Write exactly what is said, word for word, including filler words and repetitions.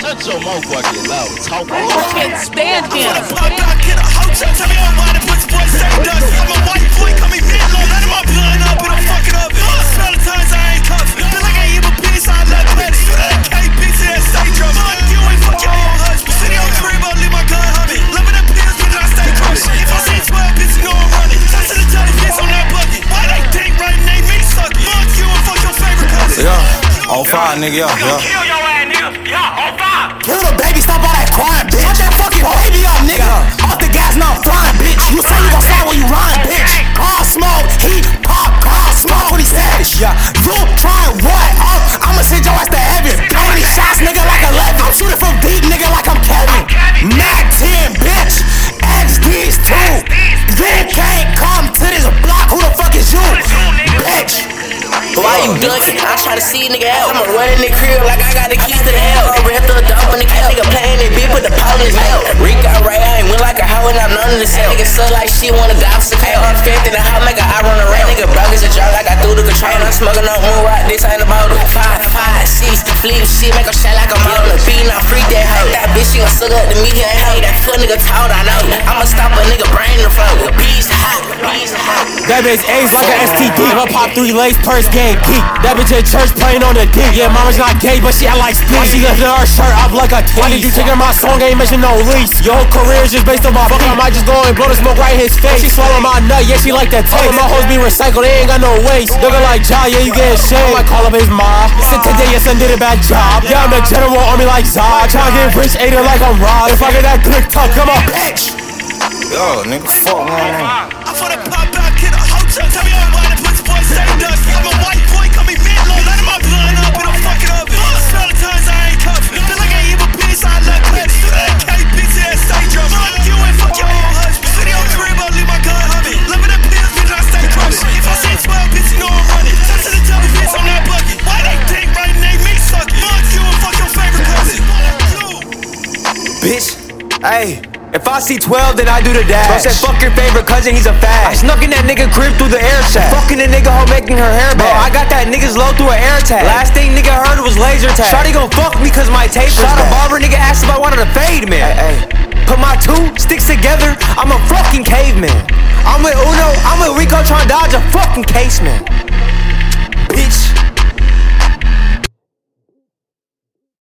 Shut your mouth while I get loud. Talk. I can't stand him. I'm gonna pop out, get a hotel. Tell me why the pussy boy say dust. I'm a white boy, call me Midlow. Let him up, line up, and I'm fucking up. Smell the times I ain't cuffed. Feel like I ain't even piece, I love credit. K P C that stay drum. Fuck you ain't fuck your own husband. City on crib, I'll leave my gun humming. Loving them pills, but I stay crushing. If I see twelve bitches, you know I'm running. Touch to the jelly fish on that bucket. Why they think right and they me sucking? Fuck you and fuck your favorite cousin. Yeah, on fire, nigga, yeah, yeah. Kill your ass, nigga. Yeah, on fire. Kill the baby, stop all that crying, bitch. Shut that fucking baby up, nigga. Off the gas, now I'm flying, bitch. You say you gon' slide when you rhyme, bitch. Car smoke, heat, pop, car smoke when he savage. Yeah, you trying what? Oh, I'ma send your ass to heaven. How many shots, nigga, like eleven? I'm shooting from deep, nigga, like I'm Kevin. Mac ten, bitch. X D's two. You can't come to this block. Who the fuck is you, bitch? Why you ducking? I try to see a nigga out. I'ma run in the crib like I got the keys to the hell. I ripped the dump in the cap. Nigga playing that bitch, put the pole in his mouth. Rick got Ray, I ain't went like a hoe and I'm none of the cell. Nigga suck like shit, wanna die for some hell. I'm fifth in the hot maker, I run around. Nigga broke as a drug like I threw the control. I'm smoking up moon rock, this ain't about it. Five, five, six, fleet of shit, make her shine like a model. The beat, now freak that hoe. That bitch, she gon' suck up the meat, he ain't hoe. That foot nigga tall, I know. I'ma stop a nigga brain to flow. The beast hot, the beast hot. That bitch A's like an S T D. I'ma pop three lace, purse game, geek. That bitch at church playing on the dick. Yeah, mama's not gay, but she act like split. She lifted her shirt up like a tease. Why did you take her my song? Ain't mention no lease. Your whole career is just based on my fuck. I might just go and blow the smoke right in his face. She swallow my nut, yeah, she like that taste. All of my hoes be recycled, they ain't got no waste. Looking like Ja, yeah, you getting shade. I might call up his mom. Said today, yes, I did a bad job. Yeah, I'm the general army like Zod. Tryna get rich, ate her like I'm Rob. If I get that click tuck, come on, bitch. Yo, nigga, fuck, man. I'm gonna pop out, get a hotel. Tell me why the pussy boy say dust. I'm a white boy, call me Midlow. Let him up, line up, and I'm fucking up. Smell the times I ain't cuffed. Feel like I ain't even piece, I love credit. K P C that stay drum. Fuck you and fuck your own husband. City on crib, I'll leave my gun humming. Loving them pills, bitch, I stay crushing. If I see twelve bitches, you know I'm running. Touch to the jelly fish on that bucket. Why they think right and they me sucking? Fuck you and fuck your favorite cousin. Bitch, ayy. If I see twelve, then I do the dash. Bro said fuck your favorite cousin, he's a fag. I snuck in that nigga crib through the air shaft. Fucking the nigga hoe making her hair back. Bro, I got that nigga's low through an air tag. Last thing nigga heard was laser tag. Shawty gon' fuck me cause my taper's Shot a barber, nigga asked if I wanted to fade, man. Ay, ay. Put my two sticks together, I'm a fucking caveman. I'm with Uno, I'm with Rico trying to dodge a fucking case, man. Bitch.